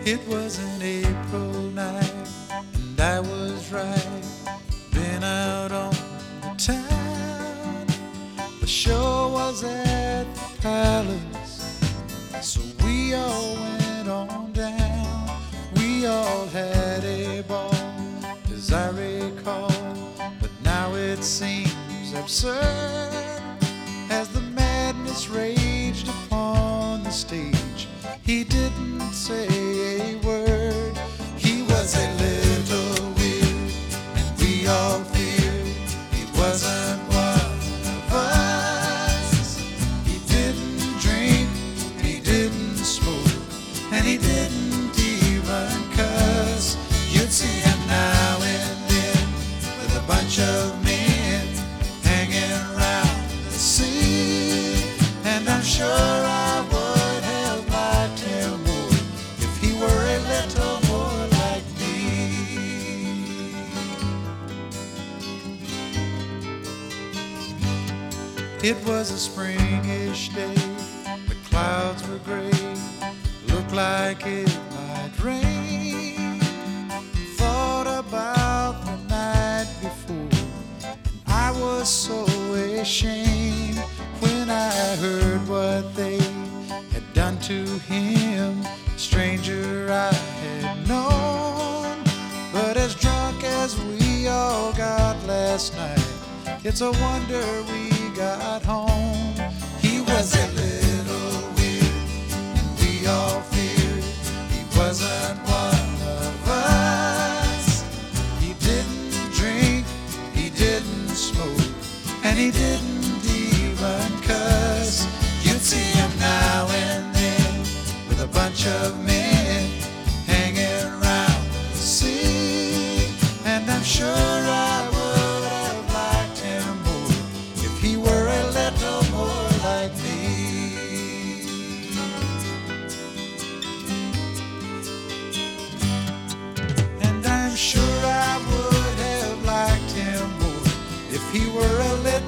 It was an April night, and I was right. Been out on the town. The show was at the palace, so we all went on down. We all had a ball, as I recall, but now it seems absurd as the madness raged upon the stage. He didn't say a word. He was a little weird, and we all feared he wasn't one of us. He didn't drink, he didn't smoke, and he didn't even cuss. You'd see him now and then with a bunch of men hanging around the scene, and I'm sure I would have liked him more if he were a little more like me. It was a springish day, the clouds were gray, looked like it might rain. Thought about the night before, I was so ashamed when I heard what they had done to him. Stranger I had known, but as drunk as we all got last night, it's a wonder we got home. He was a little weird, and we all feared he wasn't one of us. He didn't drink, he didn't smoke, and he didn't even cuss. You'd see him now and then with a bunch of men hanging around the sea, and I'm sure I would have liked him more if he were a little more like me. And I'm sure I would have liked him more if he were a little